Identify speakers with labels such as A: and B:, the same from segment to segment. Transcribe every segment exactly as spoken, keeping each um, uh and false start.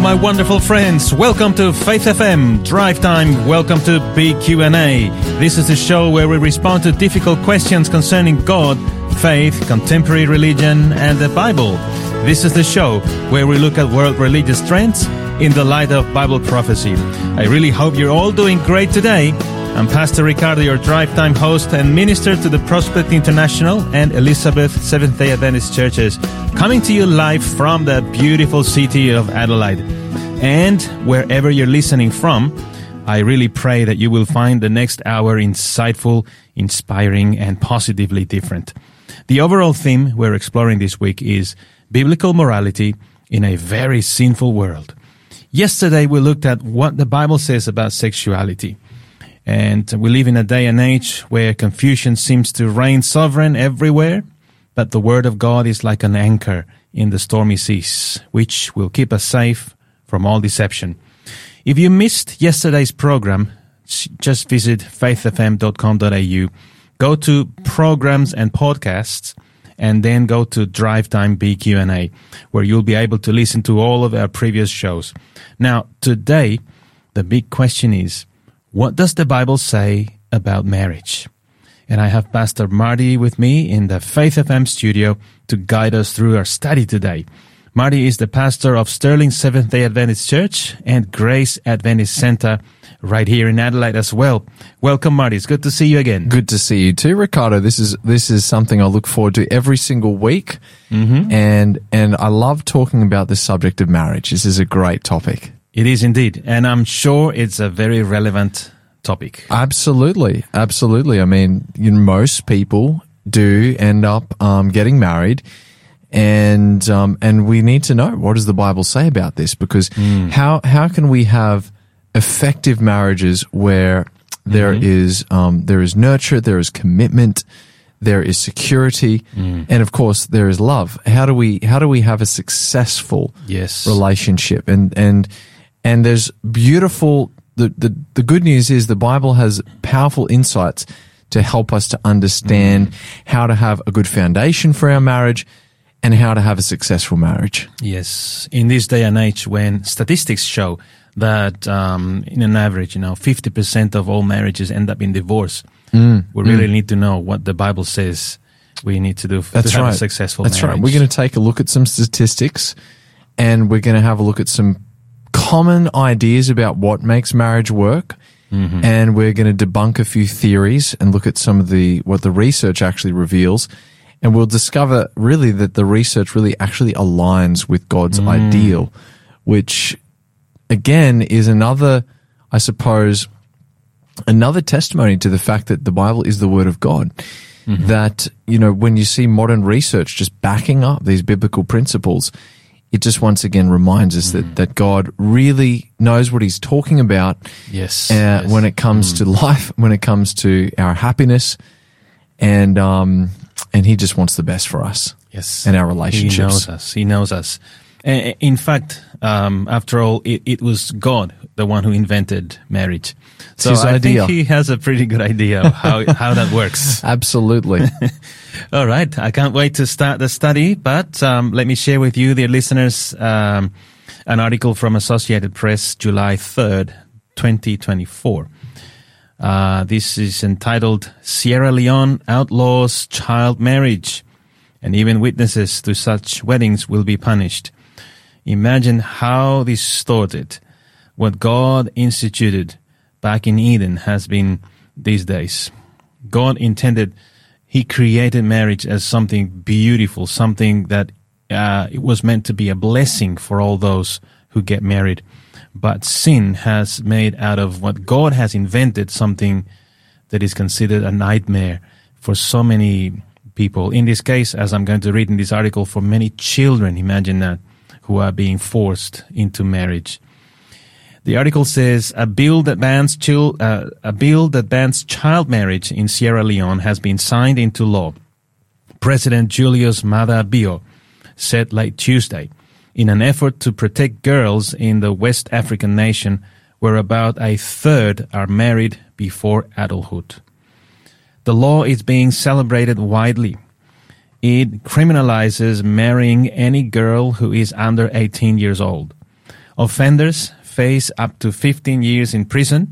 A: my wonderful friends. Welcome to Faith F M, Drive Time. Welcome to Big Q and A. This is the show where we respond to difficult questions concerning God, faith, contemporary religion, and the Bible. This is the show where we look at world religious trends in the light of Bible prophecy. I really hope you're all doing great today. I'm Pastor Ricardo, your Drive Time host and minister to the Prospect International and Elizabeth Seventh-day Adventist Churches, coming to you live from the beautiful city of Adelaide. And wherever you're listening from, I really pray that you will find the next hour insightful, inspiring, and positively different. The overall theme we're exploring this week is biblical morality in a very sinful world. Yesterday, we looked at what the Bible says about sexuality. And we live in a day and age where confusion seems to reign sovereign everywhere, but the Word of God is like an anchor in the stormy seas, which will keep us safe from all deception. If you missed yesterday's program, just visit faith f m dot com dot a u, go to Programs and Podcasts, and then go to Drive Time B Q and A, where you'll be able to listen to all of our previous shows. Now, today, the big question is, what does the Bible say about marriage? And I have Pastor Marty with me in the Faith F M studio to guide us through our study today. Marty is the pastor of Sterling Seventh-day Adventist Church and Grace Adventist Center right here in Adelaide as well. Welcome, Marty. It's good to see you again.
B: Good to see you too, Ricardo. This is this is something I look forward to every single week, mm-hmm. and and I love talking about the subject of marriage. This is a great topic.
A: It is indeed, and I'm sure it's a very relevant topic.
B: Absolutely, absolutely. I mean, you know, most people do end up um, getting married, and um, and we need to know, what does the Bible say about this? Because mm. how how can we have effective marriages where there mm-hmm. is um, there is nurture, there is commitment, there is security, mm. and of course there is love? How do we how do we have a successful
A: yes.
B: relationship? And and And there's beautiful, the, the, the good news is the Bible has powerful insights to help us to understand mm. how to have a good foundation for our marriage and how to have a successful marriage.
A: Yes. In this day and age when statistics show that um, in an average, you know, fifty percent of all marriages end up in divorce, mm. we really mm. need to know what the Bible says we need to do f-
B: That's
A: to have
B: right.
A: a successful
B: That's
A: marriage.
B: That's right. We're going to take a look at some statistics, and we're going to have a look at some common ideas about what makes marriage work, mm-hmm. and we're going to debunk a few theories and look at some of the what the research actually reveals, and we'll discover really that the research really actually aligns with God's mm. ideal, which again is another, I suppose, another testimony to the fact that the Bible is the Word of God. Mm-hmm. That, you know, when you see modern research just backing up these biblical principles, it just once again reminds us mm. that, that God really knows what He's talking about.
A: Yes,
B: uh,
A: yes.
B: when it comes mm. to life, when it comes to our happiness, and um, and He just wants the best for us.
A: Yes,
B: and our relationships.
A: He knows us. He knows us. In fact, um, after all, it, it was God, the one who invented marriage. So
B: His
A: I
B: idea.
A: think He has a pretty good idea of how how that works.
B: Absolutely.
A: All right. I can't wait to start the study, but um, let me share with you, dear listeners, um, an article from Associated Press, July third, twenty twenty-four. Uh, this is entitled, Sierra Leone Outlaws Child Marriage, and even witnesses to such weddings will be punished. Imagine how this started. What God instituted back in Eden has been these days. God intended, He created marriage as something beautiful, something that uh, it was meant to be a blessing for all those who get married. But sin has made out of what God has invented something that is considered a nightmare for so many people. In this case, as I'm going to read in this article, for many children, imagine that, who are being forced into marriage. The article says, a bill that bans chil- uh, a bill that bans child marriage in Sierra Leone has been signed into law. President Julius Maada Bio said late Tuesday, in an effort to protect girls in the West African nation, where about a third are married before adulthood. The law is being celebrated widely. It criminalizes marrying any girl who is under eighteen years old. Offenders face up to fifteen years in prison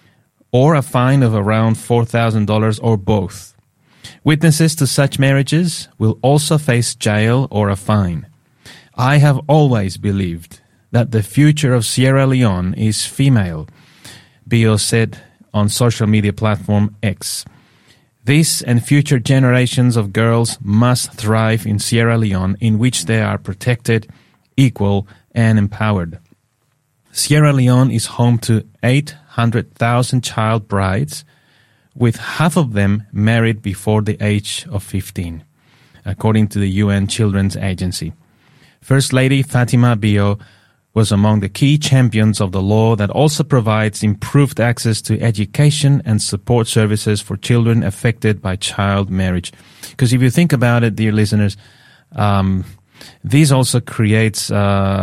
A: or a fine of around four thousand dollars or both. Witnesses to such marriages will also face jail or a fine. I have always believed that the future of Sierra Leone is female, Bio said on social media platform X. This and future generations of girls must thrive in Sierra Leone, in which they are protected, equal, and empowered. Sierra Leone is home to eight hundred thousand child brides, with half of them married before the age of fifteen, according to the U N Children's Agency. First Lady Fatima Bio was among the key champions of the law that also provides improved access to education and support services for children affected by child marriage. Because if you think about it, dear listeners, um, this also creates, uh,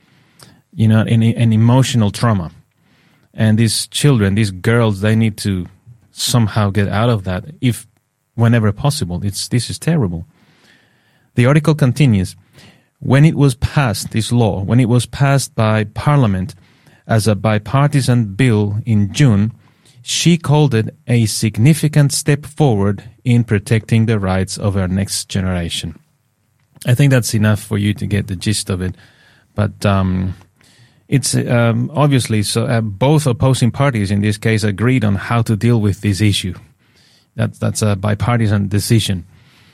A: you know, an, an emotional trauma. And these children, these girls, they need to somehow get out of that, if whenever possible. It's this is terrible. The article continues. When it was passed, this law, when it was passed by Parliament as a bipartisan bill in June, she called it a significant step forward in protecting the rights of our next generation. I think that's enough for you to get the gist of it. But um, it's um, obviously so. Uh, both opposing parties in this case agreed on how to deal with this issue. That's that's a bipartisan decision.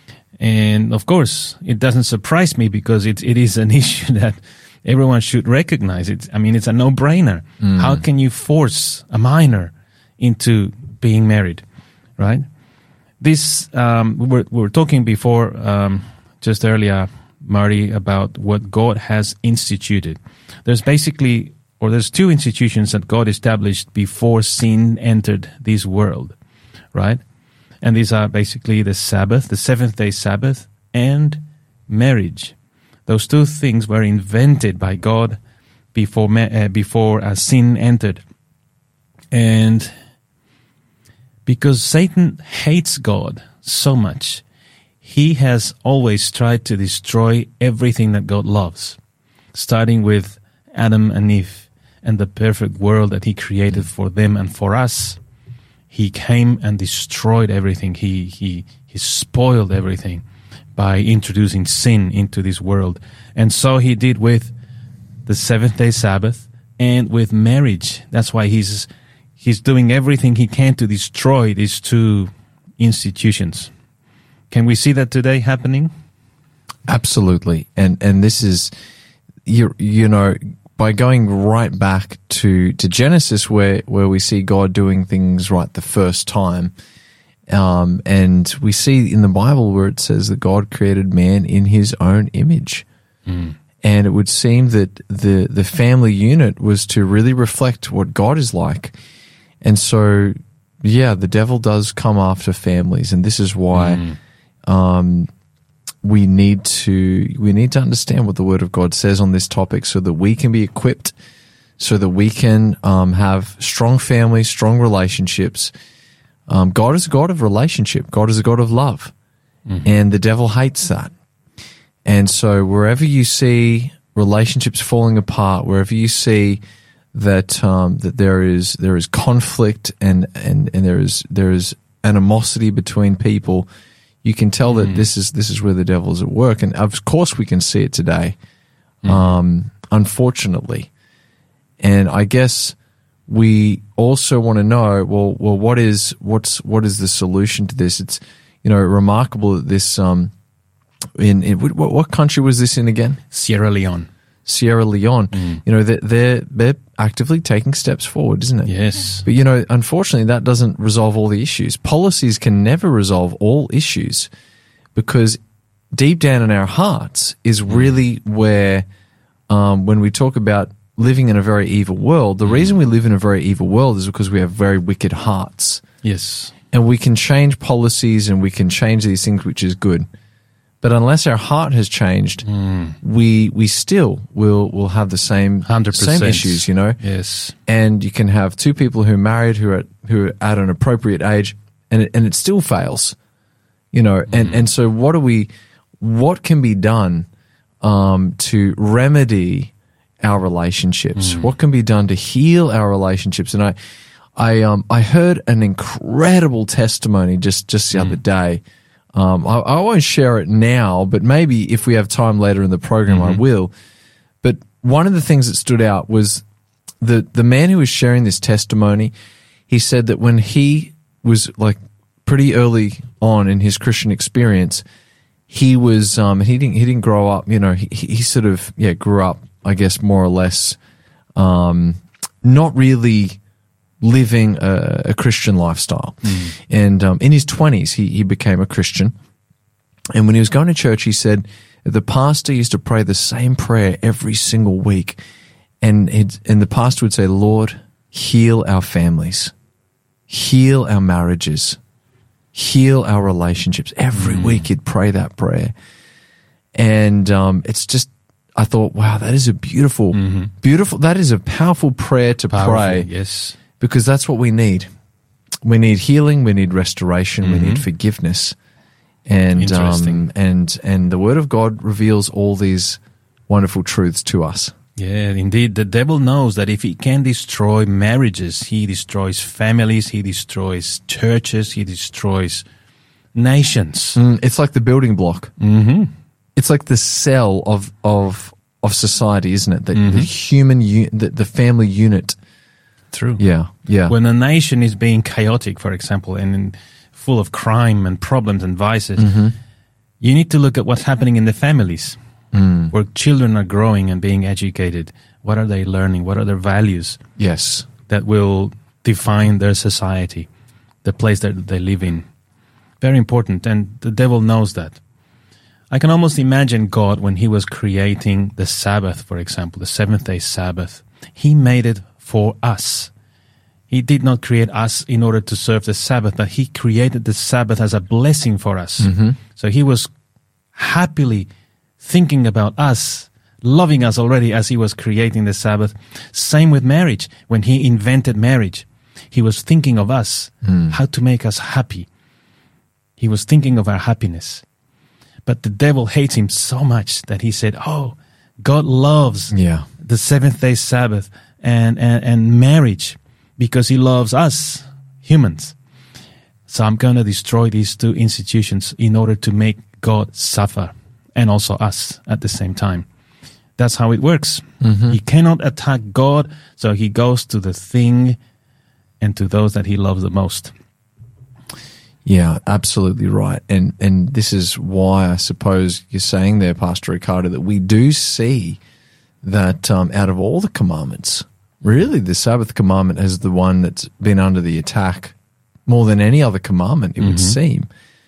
A: And of course, it doesn't surprise me because it it is an issue that everyone should recognize. It. I mean, it's a no-brainer. Mm. How can you force a minor into being married, right? This um, we were we were talking before, um, just earlier, Marty, about what God has instituted. There's basically, or there's two institutions that God established before sin entered this world, right? And these are basically the Sabbath, the seventh-day Sabbath, and marriage. Those two things were invented by God before uh, before uh, sin entered. And because Satan hates God so much, he has always tried to destroy everything that God loves, starting with Adam and Eve and the perfect world that he created for them and for us. He came and destroyed everything. He he he spoiled everything by introducing sin into this world. And so he did with the seventh-day Sabbath and with marriage. That's why he's he's doing everything he can to destroy these two institutions. Can we see that today happening?
B: Absolutely. And and this is, you you know, by going right back to, to Genesis, where, where we see God doing things right the first time, um, and we see in the Bible where it says that God created man in his own image. Mm. And it would seem that the, the family unit was to really reflect what God is like. And so, yeah, the devil does come after families, and this is why mm. um, we need to we need to understand what the Word of God says on this topic, so that we can be equipped, so that we can um, have strong families, strong relationships. Um, God is a God of relationship. God is a God of love, mm-hmm. and the devil hates that. And so, wherever you see relationships falling apart, wherever you see that um, that there is there is conflict and, and, and there is there is animosity between people, you can tell that mm. this is this is where the devil is at work. And of course, we can see it today, mm. um, unfortunately. And I guess we also want to know, well, well, what is what's what is the solution to this? It's, you know, remarkable that this um, in, in what, what country was this in again?
A: Sierra Leone.
B: Sierra Leone. Mm. You know, they're, they're they're actively taking steps forward, isn't it?
A: Yes.
B: But, you know, unfortunately, that doesn't resolve all the issues. Policies can never resolve all issues, because deep down in our hearts is really where, um, when we talk about living in a very evil world, the mm. reason we live in a very evil world is because we have very wicked hearts.
A: Yes.
B: And we can change policies and we can change these things, which is good. But unless our heart has changed, mm. we we still will will have the same
A: one hundred percent.
B: Same issues, you know.
A: Yes.
B: And you can have two people who are married who are who are at an appropriate age, and it, and it still fails, you know. Mm. And and so what do we, what can be done um, to remedy our relationships? Mm. What can be done to heal our relationships? And I, I, um, I heard an incredible testimony just, just the mm. other day. Um, I, I won't share it now, but maybe if we have time later in the program, mm-hmm. I will. But one of the things that stood out was the, the man who was sharing this testimony. He said that when he was like pretty early on in his Christian experience, he was, um, he didn't, he didn't grow up, you know, he, he sort of, yeah, grew up, I guess, more or less, um, not really living a, a Christian lifestyle. Mm. And, um, in his twenties, he, he became a Christian. And when he was going to church, he said the pastor used to pray the same prayer every single week. And, it, and the pastor would say, Lord, heal our families, heal our marriages, heal our relationships. Every mm. week he'd pray that prayer. And, um, it's just, I thought, wow, that is a beautiful, mm-hmm. beautiful, that is a powerful prayer to powerful, pray.
A: Yes.
B: Because that's what we need. We need healing, we need restoration, mm-hmm. we need forgiveness. And, um, and, and the Word of God reveals all these wonderful truths to us.
A: Yeah, indeed. The devil knows that if he can destroy marriages, he destroys families, he destroys churches, he destroys nations.
B: Mm, it's like the building block.
A: Mm-hmm.
B: It's like the cell of of of society, isn't it? The, mm-hmm. the human, u- the, the family unit.
A: True.
B: Yeah, yeah.
A: When a nation is being chaotic, for example, and full of crime and problems and vices,
B: mm-hmm.
A: you need to look at what's happening in the families.
B: Mm.
A: Where children are growing and being educated. What are they learning? What are their values?
B: Yes.
A: That will define their society, the place that they live in. Very important, and the devil knows that. I can almost imagine God when he was creating the Sabbath, for example, the seventh-day Sabbath. He made it for us. He did not create us in order to serve the Sabbath, but he created the Sabbath as a blessing for us.
B: Mm-hmm.
A: So he was happily thinking about us, loving us already as he was creating the Sabbath. Same with marriage. When he invented marriage, he was thinking of us,
B: mm.
A: how to make us happy. He was thinking of our happiness. But the devil hates him so much that he said, oh, God loves
B: yeah.
A: the seventh-day Sabbath and, and, and marriage because he loves us, humans. So I'm going to destroy these two institutions in order to make God suffer. And also us at the same time. That's how it works.
B: Mm-hmm.
A: He cannot attack God, so he goes to the thing and to those that he loves the most.
B: Yeah, absolutely right. And and this is why I suppose you're saying there, Pastor Ricardo, that we do see that um, out of all the commandments, really the Sabbath commandment is the one that's been under the attack more than any other commandment, it mm-hmm. would seem.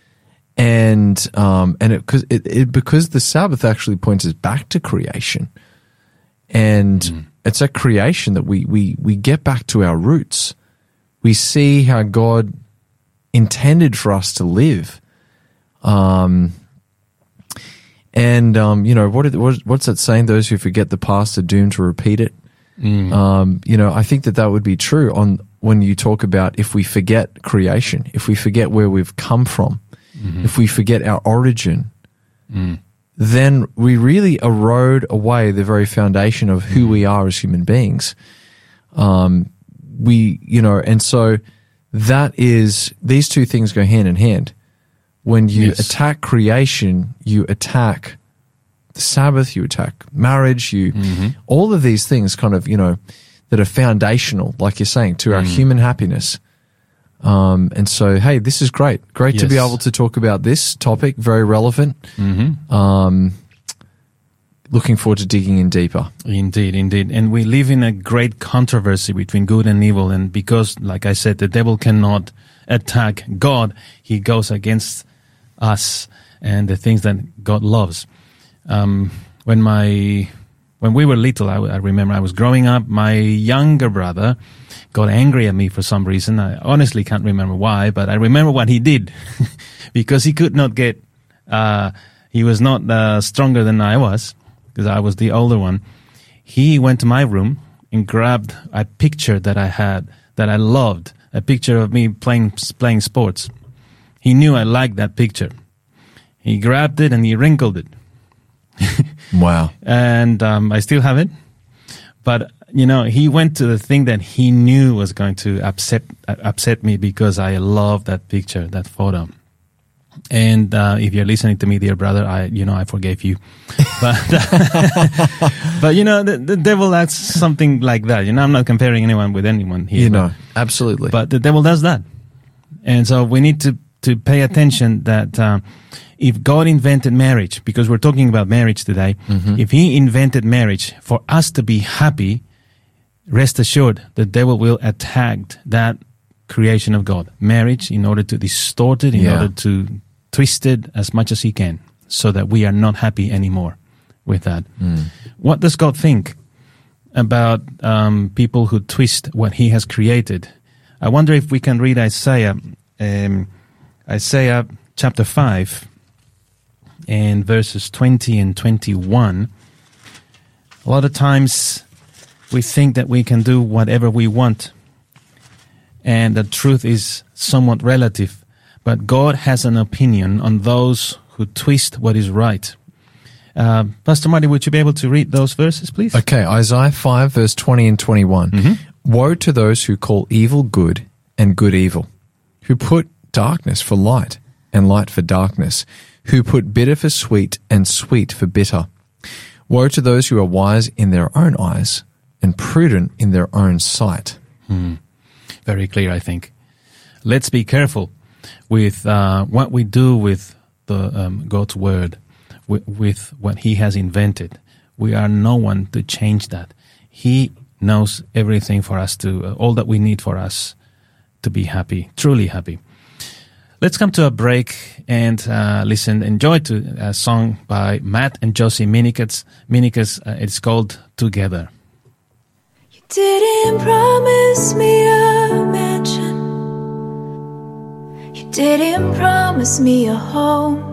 B: And um, and it, cause it, it because the Sabbath actually points us back to creation, and mm. it's at creation that we we we get back to our roots. We see how God intended for us to live, um, and um, you know what, what what's that saying? Those who forget the past are doomed to repeat it.
A: Mm.
B: Um, you know, I think that that would be true on when you talk about if we forget creation, if we forget where we've come from. Mm-hmm. If we forget our origin,
A: mm.
B: then we really erode away the very foundation of who mm. we are as human beings. Um, we, you know, and so that is, these two things go hand in hand. When you
A: yes.
B: attack creation, you attack the Sabbath, you attack marriage, you,
A: mm-hmm.
B: all of these things kind of, you know, that are foundational, like you're saying, to our mm. human happiness. Um, and so, hey, this is great. Great
A: yes.
B: to be able to talk about this topic, very relevant.
A: Mm-hmm.
B: Um, looking forward to digging in deeper.
A: Indeed, indeed. And we live in a great controversy between good and evil. And because, like I said, the devil cannot attack God, he goes against us and the things that God loves. Um, when my, when we were little, I, I remember I was growing up, my younger brother got angry at me for some reason. I honestly can't remember why, but I remember what he did because he could not get, uh, he was not uh, stronger than I was because I was the older one. He went to my room and grabbed a picture that I had that I loved, a picture of me playing, playing sports. He knew I liked that picture. He grabbed it and he wrinkled it.
B: Wow.
A: And um, I still have it. But, you know, he went to the thing that he knew was going to upset uh, upset me because I love that picture, that photo. And uh, if you're listening to me, dear brother, I, you know, I forgave you. But, but you know, the, the devil acts something like that. You know, I'm not comparing anyone with anyone here.
B: You know, absolutely.
A: But the devil does that. And so we need to, to pay attention that uh, if God invented marriage, because we're talking about marriage today, mm-hmm. if he invented marriage for us to be happy, rest assured the devil will attack that creation of God, marriage, in order to distort it, in yeah. order to twist it as much as he can, so that we are not happy anymore with that. Mm. What does God think about um, people who twist what he has created? I wonder if we can read Isaiah, um, Isaiah chapter five, and verses twenty and twenty-one. A lot of times we think that we can do whatever we want, and the truth is somewhat relative. But God has an opinion on those who twist what is right. Uh, Pastor Marty, would you be able to read those verses, please?
B: Okay, Isaiah five, verse twenty and twenty-one. Mm-hmm. Woe to those who call evil good and good evil, who put darkness for light and light for darkness, who put bitter for sweet and sweet for bitter. Woe to those who are wise in their own eyes and prudent in their own sight.
A: Hmm. Very clear, I think. Let's be careful with uh, what we do with the um, God's word, with, with what he has invented. We are no one to change that. He knows everything for us to, uh, all that we need for us to be happy, truly happy. Let's come to a break and uh, listen, enjoy to a song by Matt and Josie Minikes. Minikes, uh, it's called Together.
C: You didn't promise me a mansion. You didn't promise me a home.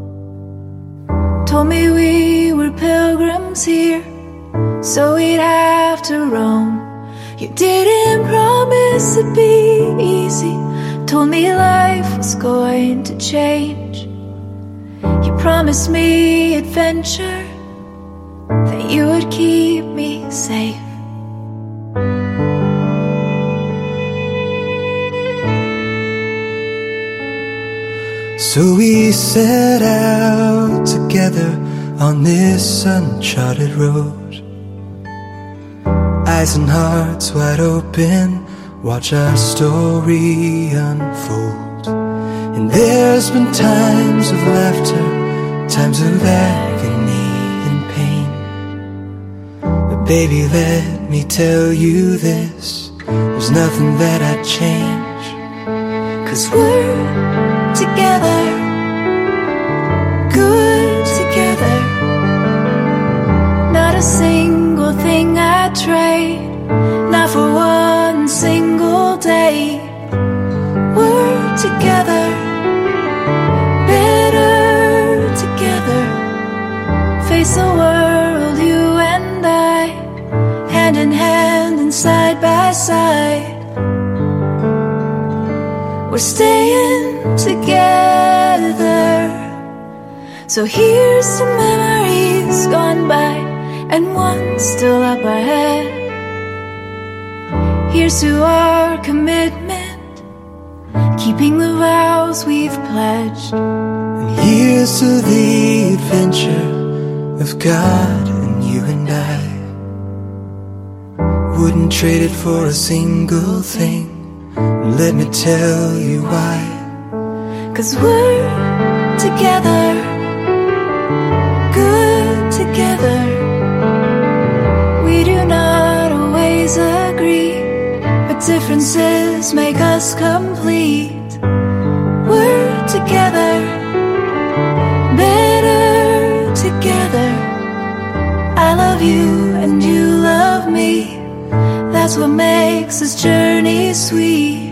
C: Told me we were pilgrims here, so we'd have to roam. You didn't promise it'd be easy. Told me life was going to change. You promised me adventure, that you would keep me safe.
D: So we set out together on this uncharted road, eyes and hearts wide open, watch our story unfold. And there's been times of laughter, times of agony and pain. But baby, let me tell you this, there's nothing that I'd change. 'Cause we're together, good together. Not a single thing I'd trade, not for one single day. We're together, better together. Face the world, you and I, hand in hand and side by side. We're staying together. So here's to memories gone by, and one still up ahead. Here's to our commitment, keeping the vows we've pledged. And here's to the adventure of God and you and I. Wouldn't trade it for a single thing. Let me tell you why.
C: 'Cause we're together, good together. We do not always agree, but differences make us complete. We're together, better together. I love you and you love me. That's what makes this journey sweet.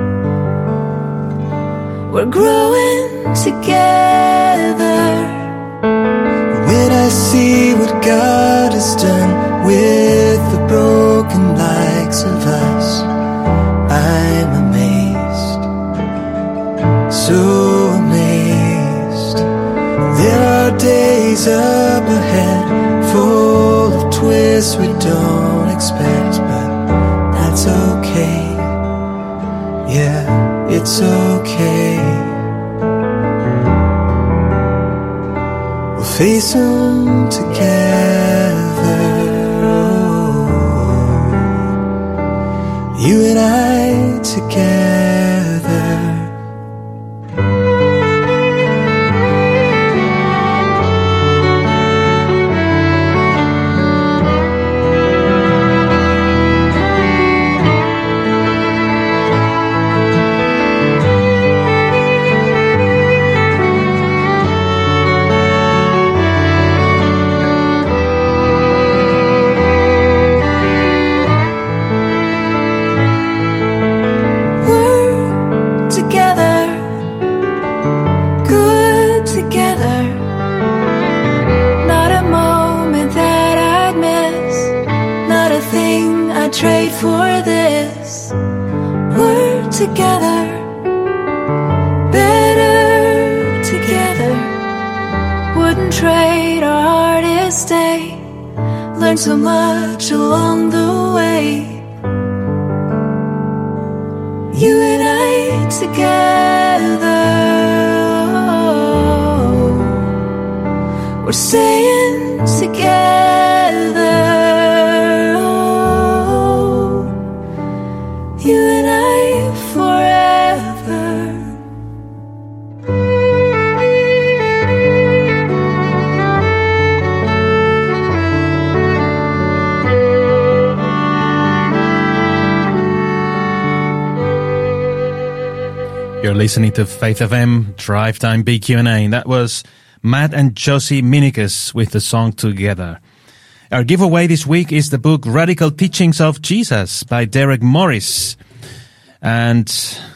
C: We're growing together.
D: When I see what God has done with the broken likes of us, I'm amazed, so amazed. There are days up ahead, full of twists we don't expect. expect, but that's okay. Yeah, it's okay. We'll face them together. You and I together. Trade for this. We're together, better together. Wouldn't trade our hardest day. Learned so much along the way. You and I together. We're staying together. You and I forever.
A: You're listening to Faith F M, Drive Time B Q and A. That was Matt and Josie Minikas with the song Together. Our giveaway this week is the book Radical Teachings of Jesus by Derek Morris. And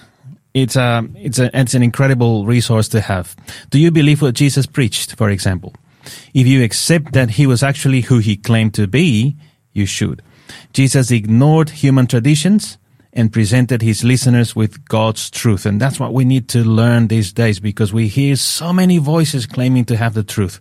A: it's a, it's a, it's an incredible resource to have. Do you believe what Jesus preached, for example? If you accept that he was actually who he claimed to be, you should. Jesus ignored human traditions and presented his listeners with God's truth. And that's what we need to learn these days, because we hear so many voices claiming to have the truth.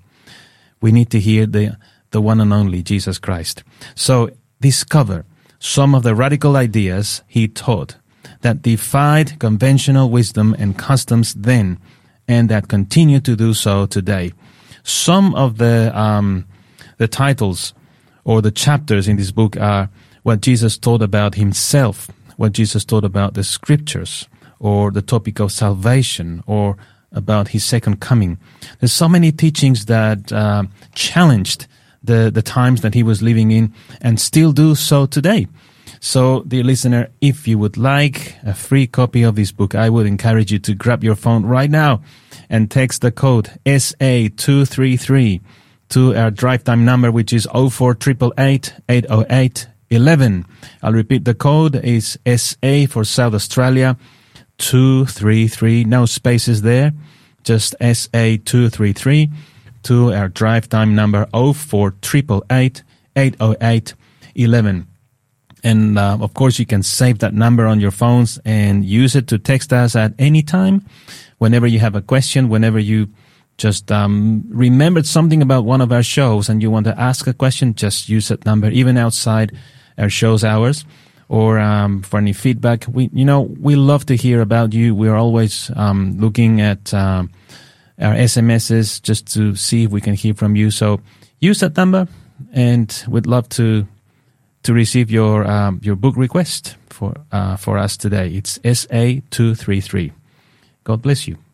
A: We need to hear the the one and only Jesus Christ. So discover some of the radical ideas he taught that defied conventional wisdom and customs then, and that continue to do so today. Some of the um, the titles or the chapters in this book are what Jesus taught about himself, what Jesus taught about the scriptures, or the topic of salvation, or about his second coming. There's so many teachings that uh, challenged the, the times that he was living in and still do so today. So, dear listener, if you would like a free copy of this book, I would encourage you to grab your phone right now and text the code S A two three three to our drive time number, which is oh four eight eight, eight oh eight, eleven. I'll repeat, the code is S A for South Australia, two three three, no spaces there, just S A two three three. To our drive time number oh four eight eight, eight oh eight, eleven. And uh, of course you can save that number on your phones and use it to text us at any time, whenever you have a question, whenever you just um, remembered something about one of our shows and you want to ask a question, just use that number, even outside our show's hours, or um, for any feedback. We, you know, we love to hear about you. We're always um, looking at Uh, our S M Ses just to see if we can hear from you. So use that number, and we'd love to to receive your um, your book request for uh, for us today. It's S A two three three. God bless you.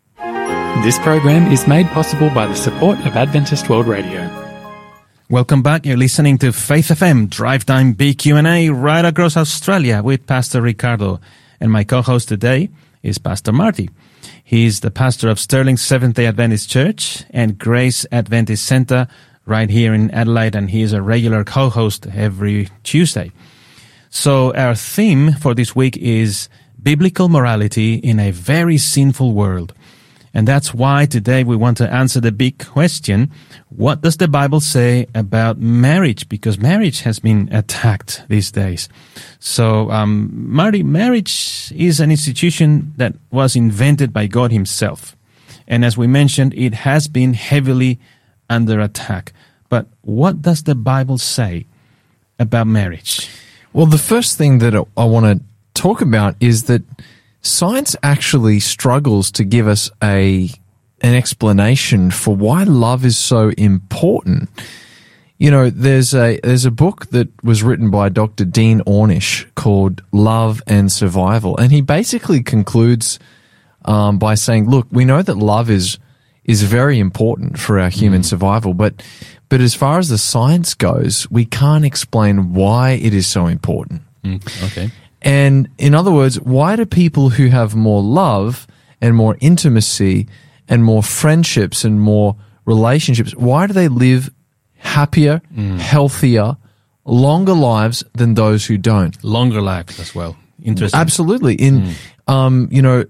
E: This program is made possible by the support of Adventist World Radio.
A: Welcome back. You're listening to Faith F M, Drive Time B Q and A, right across Australia with Pastor Ricardo. And my co-host today is Pastor Marty. He's the pastor of Sterling Seventh-day Adventist Church and Grace Adventist Centre right here in Adelaide, and he is a regular co-host every Tuesday. So our theme for this week is biblical morality in a very sinful world. And that's why today we want to answer the big question, what does the Bible say about marriage? Because marriage has been attacked these days. So, um, Marty, marriage is an institution that was invented by God himself. And as we mentioned, it has been heavily under attack. But what does the Bible say about marriage?
B: Well, the first thing that I want to talk about is that science actually struggles to give us a an explanation for why love is so important. You know, there's a there's a book that was written by Doctor Dean Ornish called Love and Survival, and he basically concludes um, by saying, "Look, we know that love is is very important for our human mm. survival, but but as far as the science goes, we can't explain why it is so important."
A: Mm. Okay.
B: And in other words, why do people who have more love and more intimacy and more friendships and more relationships, why do they live happier, mm. healthier, longer lives than those who don't?
A: Longer lives as well. Interesting.
B: Absolutely. In, mm. um, you know,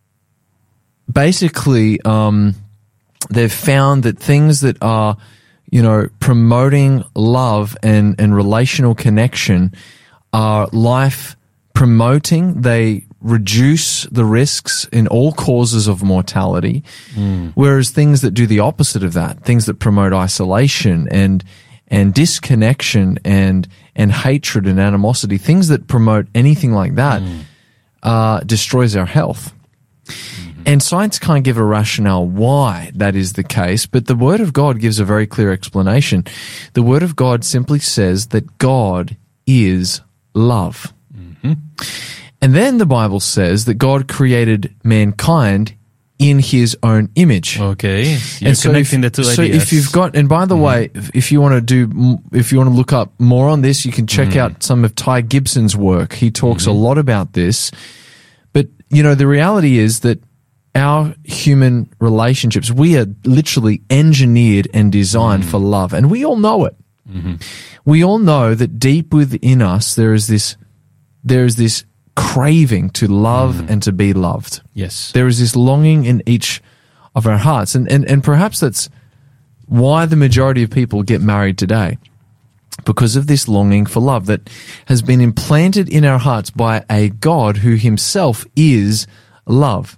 B: basically, um, they've found that things that are, you know, promoting love and, and relational connection are life promoting. They reduce the risks in all causes of mortality, mm. whereas things that do the opposite of that, things that promote isolation and and disconnection and and hatred and animosity, things that promote anything like that, mm. uh, destroys our health. Mm-hmm. And science can't give a rationale why that is the case, but the Word of God gives a very clear explanation. The Word of God simply says that God is love. Mm-hmm. And then the Bible says that God created mankind in his own image.
A: Okay. You're
B: and so
A: connecting
B: if,
A: the two
B: so
A: ideas.
B: if you've got, and by the mm. way, if, if you want to do, if you want to look up more on this, you can check mm. out some of Ty Gibson's work. He talks mm-hmm. a lot about this. But, you know, the reality is that our human relationships, we are literally engineered and designed mm. for love. And we all know it. Mm-hmm. We all know that deep within us, there is this, there is this craving to love mm. and to be loved.
A: Yes.
B: There is this longing in each of our hearts. And, and, and perhaps that's why the majority of people get married today, because of this longing for love that has been implanted in our hearts by a God who himself is love.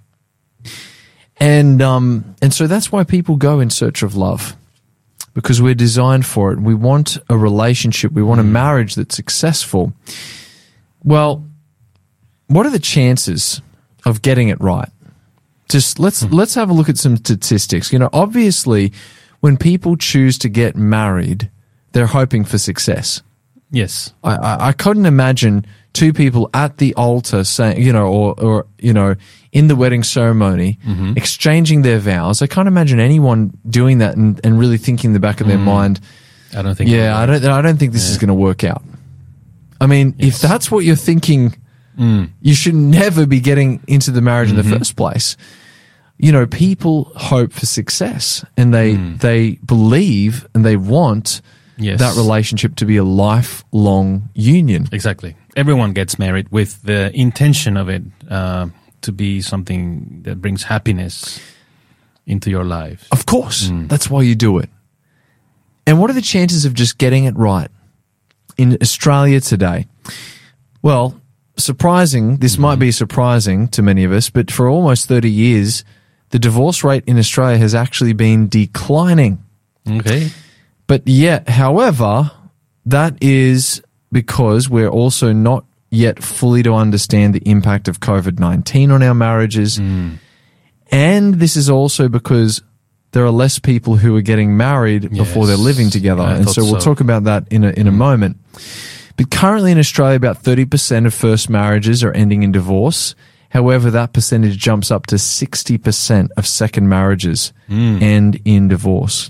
B: And, um, and so that's why people go in search of love, because we're designed for it. We want a relationship. We want a marriage that's successful. Well, what are the chances of getting it right? Just let's mm. let's have a look at some statistics. You know, obviously, when people choose to get married, they're hoping for success.
A: Yes,
B: I, I, I couldn't imagine two people at the altar saying, you know, or or you know, in the wedding ceremony, mm-hmm. exchanging their vows. I can't imagine anyone doing that and, and really thinking in the back of their mm. mind,
A: I don't think.
B: Yeah, I don't. I don't think this yeah. is going to work out. I mean, yes. if that's what you're thinking. Mm. You should never be getting into the marriage mm-hmm. in the first place. You know, people hope for success and they mm. they believe and they want yes. that relationship to be a lifelong union.
A: Exactly. Everyone gets married with the intention of it uh, to be something that brings happiness into your life.
B: Of course. Mm. That's why you do it. And what are the chances of just getting it right in Australia today? Well, surprising, this mm-hmm. might be surprising to many of us, but for almost thirty years, the divorce rate in Australia has actually been declining.
A: Okay.
B: But yet, however, that is because we're also not yet fully to understand the impact of COVID nineteen on our marriages. Mm. And this is also because there are less people who are getting married yes. before they're living together. Yeah, and so we'll so. talk about that in a, in mm. a moment. But currently in Australia, about thirty percent of first marriages are ending in divorce. However, that percentage jumps up to sixty percent of second marriages mm. end in divorce.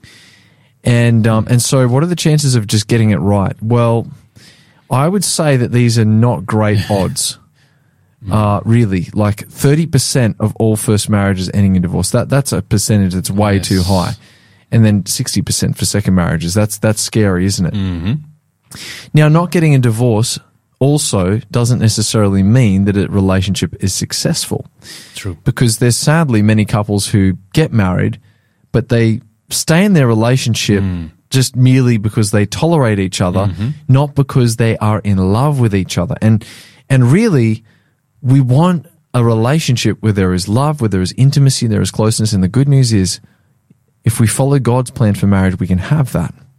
B: And um, and so what are the chances of just getting it right? Well, I would say that these are not great odds, mm. uh, really. Like thirty percent of all first marriages ending in divorce. That That's a percentage that's way yes. too high. And then sixty percent for second marriages. That's, that's scary, isn't it?
A: Mm-hmm.
B: Now, not getting a divorce also doesn't necessarily mean that a relationship is successful.
A: True.
B: Because there's sadly many couples who get married, but they stay in their relationship mm. just merely because they tolerate each other, mm-hmm. not because they are in love with each other. And and really, we want a relationship where there is love, where there is intimacy, there is closeness. And the good news is, if we follow God's plan for marriage, we can have that.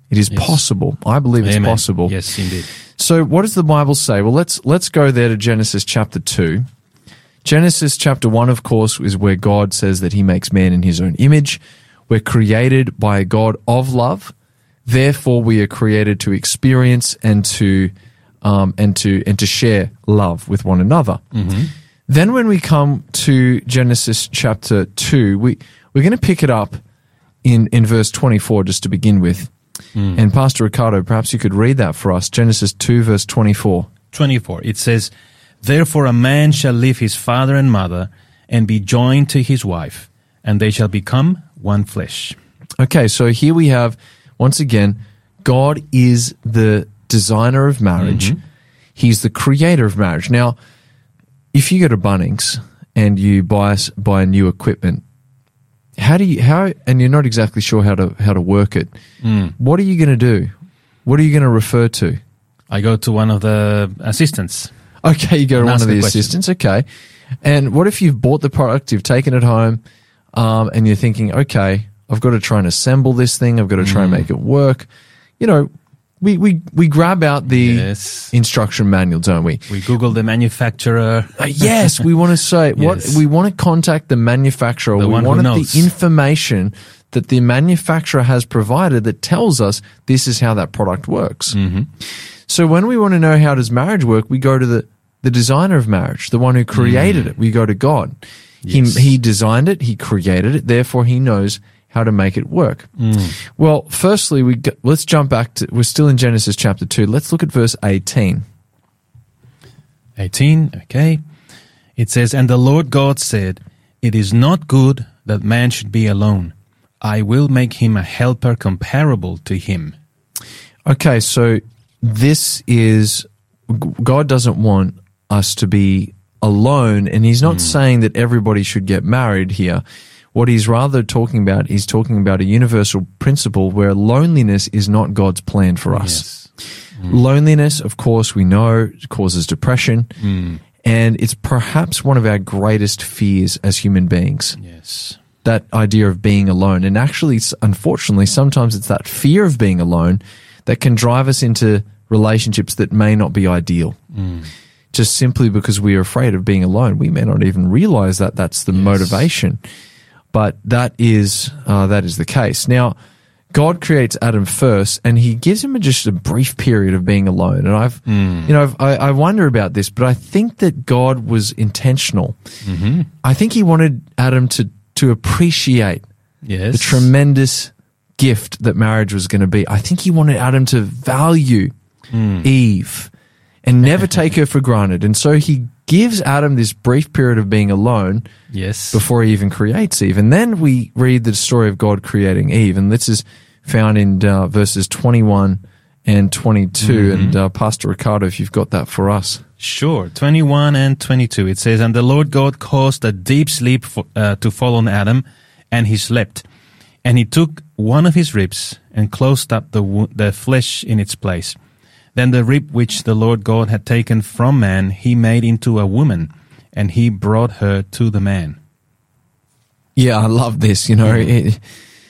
B: It is
A: Yes.
B: possible. I believe it's
A: Amen.
B: possible.
A: Yes, indeed.
B: So what does the Bible say? Well, let's let's go there to Genesis chapter two. Genesis chapter one, of course, is where God says that he makes man in his own image. We're created by a God of love. Therefore, we are created to experience and to um, and to and to share love with one another. Mm-hmm. Then, when we come to Genesis chapter two, we we're going to pick it up in in verse twenty-four just to begin with. Mm. And Pastor Ricardo, perhaps you could read that for us. Genesis two, verse twenty-four.
A: twenty-four. It says, "Therefore a man shall leave his father and mother and be joined to his wife, and they shall become one flesh."
B: Okay, so here we have, once again, God is the designer of marriage. Mm-hmm. He's the creator of marriage. Now, if you go to Bunnings and you buy buy new equipment, how do you how and you're not exactly sure how to how to work it, mm. what are you going to do? What are you going to refer to?
A: I go to one of the assistants.
B: Okay, you go to one of the
A: question.
B: assistants. Okay, and what if you've bought the product, you've taken it home, um, and you're thinking, okay, I've got to try and assemble this thing. I've got to try mm. and make it work. You know, we, we, we grab out the
A: yes.
B: instruction manual, don't we?
A: We Google the manufacturer.
B: Uh, yes, we want to say what
A: yes.
B: we want to contact the manufacturer.
A: The
B: we
A: one who
B: wanted
A: knows.
B: the information that the manufacturer has provided that tells us this is how that product works.
A: Mm-hmm.
B: So when we want to know how does marriage work, we go to the, the designer of marriage, the one who created mm. it. We go to God.
A: Yes.
B: He he designed it. He created it. Therefore, he knows how to make it work. Mm. Well, firstly, we go, let's jump back to, we're still in Genesis chapter two. Let's look at verse eighteen.
A: eighteen, okay. It says, "And the Lord God said, It is not good that man should be alone. I will make him a helper comparable to him."
B: Okay, so this is, God doesn't want us to be alone, and he's not mm. saying that everybody should get married here. What he's rather talking about, he's talking about a universal principle where loneliness is not God's plan for us.
A: Yes. Mm.
B: Loneliness, of course, we know causes depression,
A: Mm.
B: and it's perhaps one of our greatest fears as human beings.
A: Yes.
B: That idea of being alone. And actually, unfortunately, sometimes it's that fear of being alone that can drive us into relationships that may not be ideal. Mm. Just simply because we are afraid of being alone. We may not even realize that that's the yes. motivation. But that is uh, that is the case. Now, God creates Adam first, and he gives him just a brief period of being alone. And I've, mm. you know, I've, I, I wonder about this, but I think that God was intentional. Mm-hmm. I think he wanted Adam to to appreciate
A: yes.
B: the tremendous gift that marriage was going to be. I think he wanted Adam to value mm. Eve and never take her for granted. And so he gives Adam this brief period of being alone
A: yes.
B: before he even creates Eve. And then we read the story of God creating Eve. And this is found in uh, verses twenty-one and twenty-two. Mm-hmm. And uh, Pastor Ricardo, if you've got that for us.
A: Sure. twenty-one and twenty-two. It says, "And the Lord God caused a deep sleep for, uh, to fall on Adam, and he slept. And he took one of his ribs and closed up the wo- the flesh in its place. Then the rib which the Lord God had taken from man, he made into a woman, and he brought her to the man."
B: Yeah, I love this. You know, it,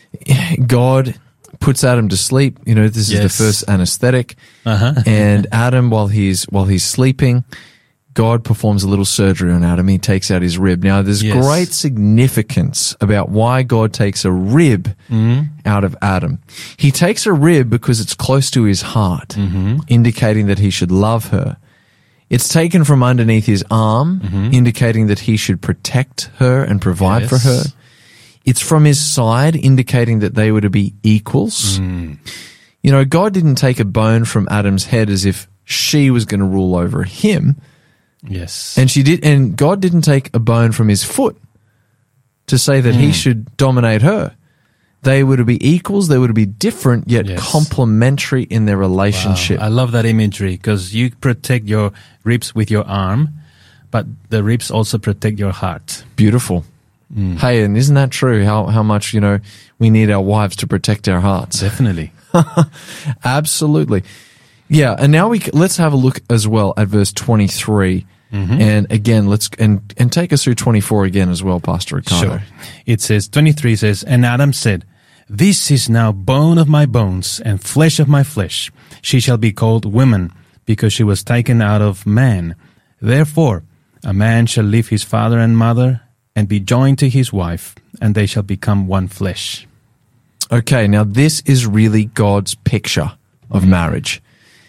B: God puts Adam to sleep. You know, this is
A: yes.
B: the first anesthetic.
A: Uh-huh.
B: And Adam, while he's while he's sleeping, God performs a little surgery on Adam. He takes out his rib. Now, there's
A: yes.
B: great significance about why God takes a rib mm-hmm. out of Adam. He takes a rib because it's close to his heart, mm-hmm. indicating that he should love her. It's taken from underneath his arm, mm-hmm. indicating that he should protect her and provide
A: yes.
B: for her. It's from his side, indicating that they were to be equals. Mm. You know, God didn't take a bone from Adam's head as if she was going to rule over him.
A: Yes.
B: And she did, and God didn't take a bone from his foot to say that mm. he should dominate her. They were to be equals, they were to be different, yet yes. complementary in their relationship.
A: Wow. I love that imagery, because you protect your ribs with your arm, but the ribs also protect your heart.
B: Beautiful. Mm. Hey, and isn't that true? How how much, you know, we need our wives to protect our hearts.
A: Definitely.
B: Absolutely. Yeah, and now we let's have a look as well at verse twenty-three. Mm-hmm. And again, let's and and take us through twenty-four again as well, Pastor Ricardo.
A: Sure. It says twenty-three says, "And Adam said, This is now bone of my bones and flesh of my flesh. She shall be called woman, because she was taken out of man. Therefore, a man shall leave his father and mother and be joined to his wife, and they shall become one flesh.
B: Okay, now this is really God's picture of
A: Mm-hmm.
B: marriage.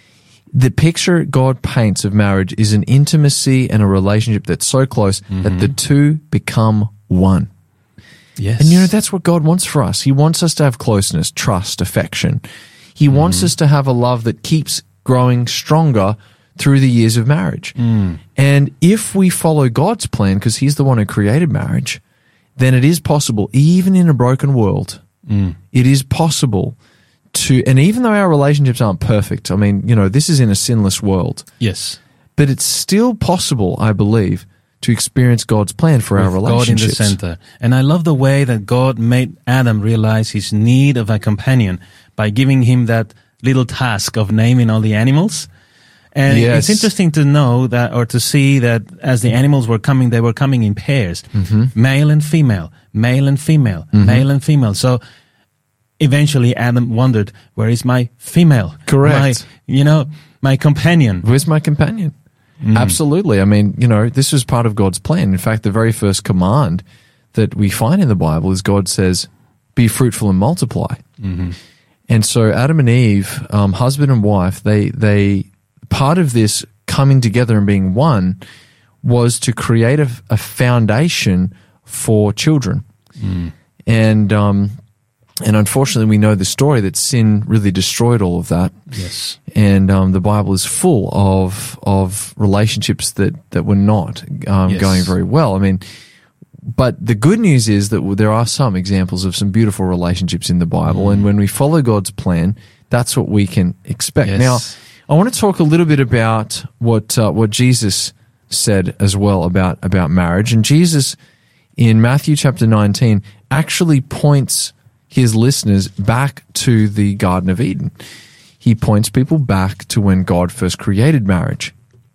B: The picture God paints of marriage is an intimacy and a relationship that's so close
A: Mm-hmm.
B: that the two become one.
A: Yes.
B: And you know, that's what God wants for us. He wants us to have closeness, trust, affection. He
A: Mm-hmm.
B: wants us to have a love that keeps growing stronger through the years of marriage.
A: Mm.
B: And if we follow God's plan, because He's the one who created marriage, then it is possible, even in a broken world,
A: Mm.
B: it is possible to, and even though our relationships aren't perfect, I mean, you know, this is in a sinless world,
A: Yes.
B: but it's still possible, I believe, to experience God's plan for our
A: With God in the
B: relationships.
A: center. And I love the way that God made Adam realize his need of a companion by giving him that little task of naming all the animals. And
B: Yes.
A: it's interesting to know that, or to see that as the animals were coming, they were coming in pairs,
B: Mm-hmm.
A: male and female, male and female, male and female. So eventually Adam wondered, where is my female?
B: Correct.
A: My, you know, my companion.
B: Where's my companion?
A: Mm.
B: Absolutely. I mean, you know, this was part of God's plan. In fact, the very first command that we find in the Bible is God says, be fruitful and multiply.
A: Mm-hmm.
B: And so Adam and Eve, um, husband and wife, they, they, part of this coming together and being one was to create a, a foundation for children.
A: Mm.
B: And, um, and unfortunately we know the story that sin really destroyed all of that.
A: Yes.
B: And um, the Bible is full of of relationships that, that were not um,
A: Yes.
B: going very well. I mean, but the good news is that there are some examples of some beautiful relationships in the Bible.
A: Mm.
B: And when we follow God's plan, that's what we can expect.
A: Yes.
B: Now, I want to talk a little bit about what uh, what Jesus said as well about, about marriage. And Jesus, in Matthew chapter nineteen, actually points his listeners back to the Garden of Eden. He points people back to when God first created marriage.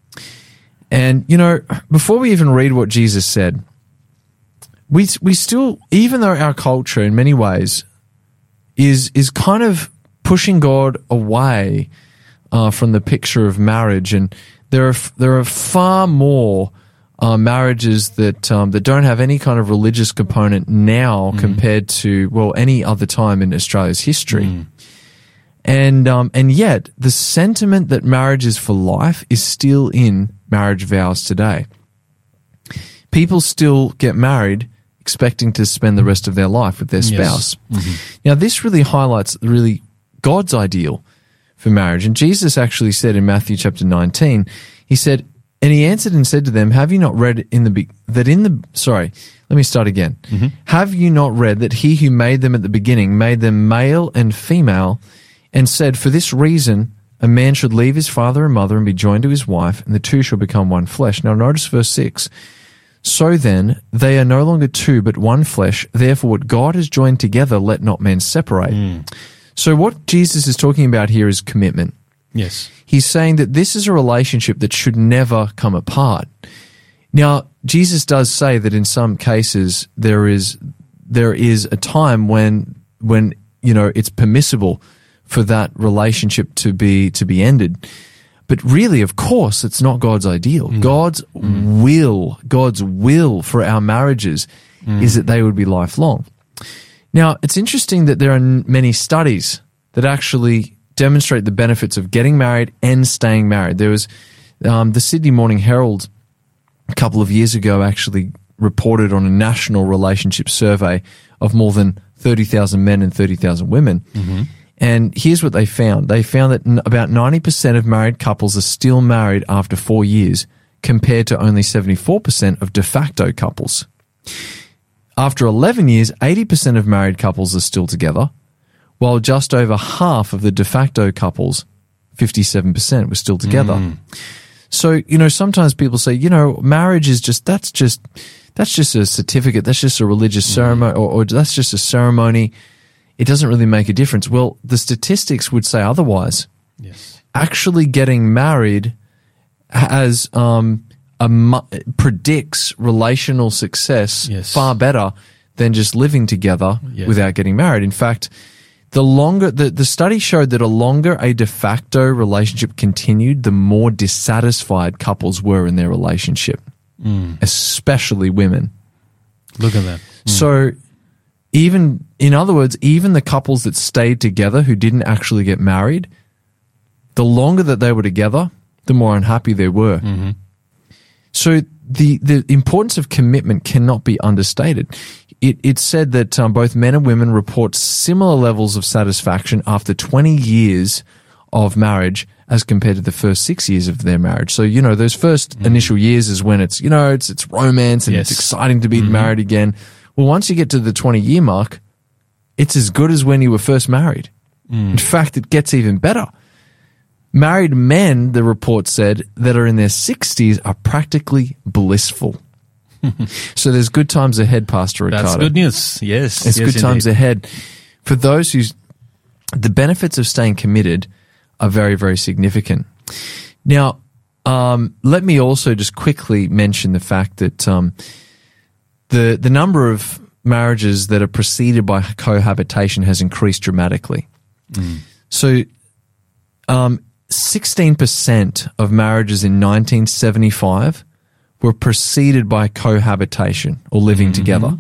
B: And, you know, before we even read what Jesus said, we we still, even though our culture in many ways is is kind of pushing God away uh, from the picture of marriage, and there are there are far more uh, marriages that um, that don't have any kind of religious component now
A: Mm.
B: compared to, well, any other time in Australia's history.
A: Mm.
B: And um, and yet the sentiment that marriage is for life is still in marriage vows today. People still get married expecting to spend the rest of their life with their spouse.
A: Yes.
B: Now, this really highlights really God's ideal for marriage. And Jesus actually said in Matthew chapter nineteen, he said, and he answered and said to them, have you not read in the be- that in the sorry, let me start again.
A: Mm-hmm.
B: Have you not read that he who made them at the beginning made them male and female, and said, for this reason a man should leave his father and mother and be joined to his wife, and the two shall become one flesh. Now notice verse six. So then, they are no longer two, but one flesh. Therefore, what God has joined together, let not man separate.
A: Mm.
B: So what Jesus is talking about here is commitment.
A: Yes.
B: He's saying that this is a relationship that should never come apart. Now, Jesus does say that in some cases there is there is a time when when you know it's permissible for that relationship to be to be ended. But really, of course, it's not God's ideal.
A: Mm.
B: God's
A: Mm.
B: will, God's will for our marriages
A: Mm.
B: is that they would be lifelong. Now, it's interesting that there are n- many studies that actually demonstrate the benefits of getting married and staying married. There was um, the Sydney Morning Herald a couple of years ago actually reported on a national relationship survey of more than thirty thousand men and thirty thousand women.
A: Mm-hmm.
B: And here's what they found. They found that n- about ninety percent of married couples are still married after four years, compared to only seventy-four percent of de facto couples. After eleven years, eighty percent of married couples are still together, while just over half of the de facto couples, fifty-seven percent, were still together.
A: Mm.
B: So, you know, sometimes people say, you know, marriage is just, that's just, that's just a certificate, that's just a religious
A: Mm.
B: ceremony, or, or that's just a ceremony. It doesn't really make a difference. Well, the statistics would say otherwise.
A: Yes.
B: Actually getting married has, um, a mu- predicts relational success
A: Yes.
B: far better than just living together
A: Yeah.
B: without getting married. In fact, the longer the, the study showed that a longer a de facto relationship continued, the more dissatisfied couples were in their relationship,
A: Mm.
B: especially women.
A: Look at that.
B: So even, in other words, even the couples that stayed together who didn't actually get married, the longer that they were together, the more unhappy they were.
A: Mm-hmm.
B: So the, the importance of commitment cannot be understated. It, it's said that um, both men and women report similar levels of satisfaction after twenty years of marriage as compared to the first six years of their marriage. So, you know, those first
A: Mm.
B: initial years is when it's, you know, it's, it's romance and
A: Yes.
B: it's exciting to be
A: Mhm.
B: married again. Well, once you get to the twenty year mark, it's as good as when you were first married.
A: Mm.
B: In fact, it gets even better. Married men, the report said, that are in their sixties are practically blissful. So there's good times ahead, Pastor Ricardo.
A: That's good news. Yes.
B: It's
A: yes,
B: good times
A: indeed.
B: ahead. For those who's, the benefits of staying committed are very, very significant. Now, um, let me also just quickly mention the fact that um, the the number of marriages that are preceded by cohabitation has increased dramatically.
A: Mm.
B: So, um, sixteen percent of marriages in nineteen seventy-five were preceded by cohabitation or living
A: Mm-hmm.
B: together.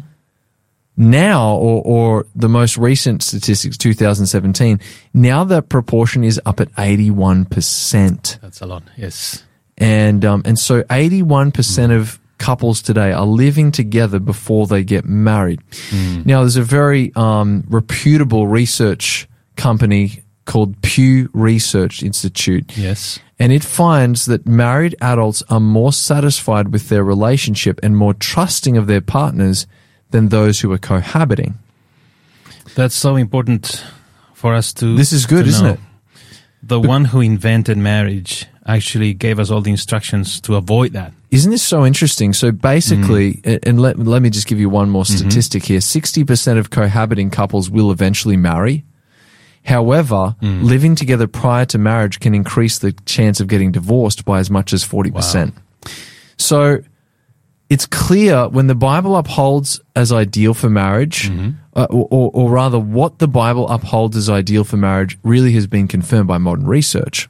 B: Now, or, or the most recent statistics, two thousand seventeen, now that proportion is up at eighty-one percent.
A: That's a lot. Yes.
B: And, um, and so eighty-one percent of couples today are living together before they get married.
A: Mm.
B: Now, there's a very um, reputable research company called Pew Research Institute.
A: Yes.
B: And it finds that married adults are more satisfied with their relationship and more trusting of their partners than those who are cohabiting.
A: That's so important for us to.
B: This is good,
A: to
B: isn't
A: know.
B: it?
A: The one who invented marriage actually gave us all the instructions to avoid that.
B: Isn't this so interesting? So basically,
A: Mm.
B: and let, let me just give you one more
A: Mm-hmm.
B: statistic here. sixty percent of cohabiting couples will eventually marry. However,
A: Mm.
B: living together prior to marriage can increase the chance of getting divorced by as much as forty percent. So it's clear when the Bible upholds as ideal for marriage,
A: Mm-hmm.
B: uh, or, or, or rather what the Bible upholds as ideal for marriage really has been confirmed by modern research.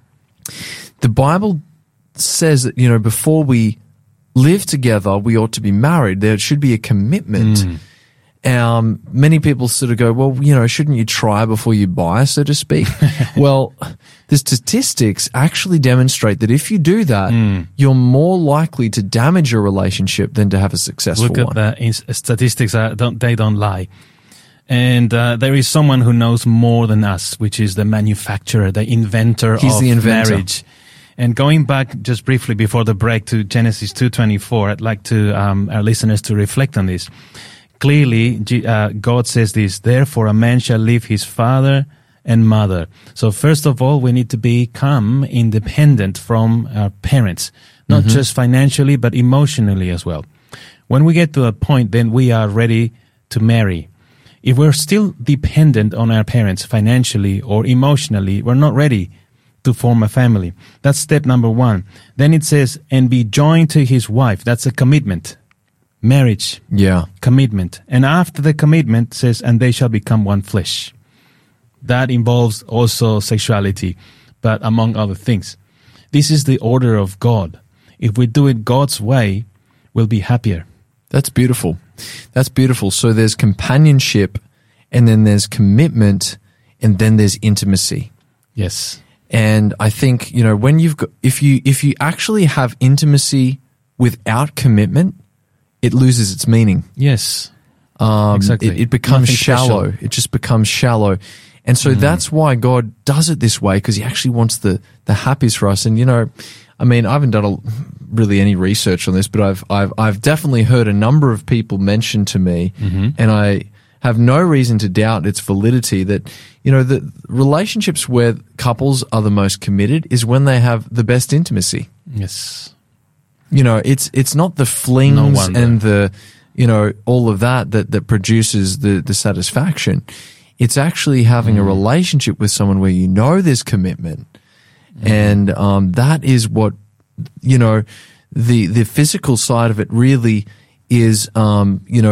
B: The Bible says that, you know, before we live together, we ought to be married. There should be a commitment.
A: Mm.
B: Um, many people sort of go, well, you know, shouldn't you try before you buy, so to speak? Well, the statistics actually demonstrate that if you do that,
A: Mm.
B: you're more likely to damage your relationship than to have a successful
A: Look at
B: one.
A: the in- statistics; are, don't, they don't lie. And uh, there is someone who knows more than us, which is the manufacturer, the inventor
B: He's
A: of
B: the inventor.
A: marriage. And going back just briefly before the break to Genesis two twenty-four, I'd like to um, our listeners to reflect on this. Clearly, G- uh, God says this, therefore a man shall leave his father and mother. So first of all, we need to become independent from our parents, not just financially, but emotionally as well. When we get to a point, then we are ready to marry. If we're still dependent on our parents financially or emotionally, we're not ready to form a family. That's step number one. Then it says, and be joined to his wife. That's a commitment. Marriage,
B: Yeah.
A: commitment. And after the commitment says, and they shall become one flesh. That involves also sexuality, but among other things. This is the order of God. If we do it God's way, we'll be happier.
B: That's beautiful. That's beautiful. So there's companionship, and then there's commitment, and then there's intimacy.
A: Yes.
B: And I think, you know, when you've got, if you, if you actually have intimacy without commitment, it loses its meaning.
A: Yes.
B: Um,
A: Exactly.
B: It, it becomes
A: Nothing
B: shallow.
A: special.
B: It just becomes shallow. And so that's why God does it this way, because he actually wants the, the happiest for us. And, you know, I mean, I haven't done a, really any research on this, but I've, I've, I've definitely heard a number of people mention to me, and I have no reason to doubt its validity that, you know, the relationships where couples are the most committed is when they have the best intimacy.
A: Yes.
B: You know, it's it's not the flings
A: No wonder.
B: and the, you know, all of that that, that produces the, the satisfaction. It's actually having
A: Mm.
B: a relationship with someone where you know there's commitment.
A: Mm.
B: And um, that is what, you know, the, the physical side of it really is, um, you know,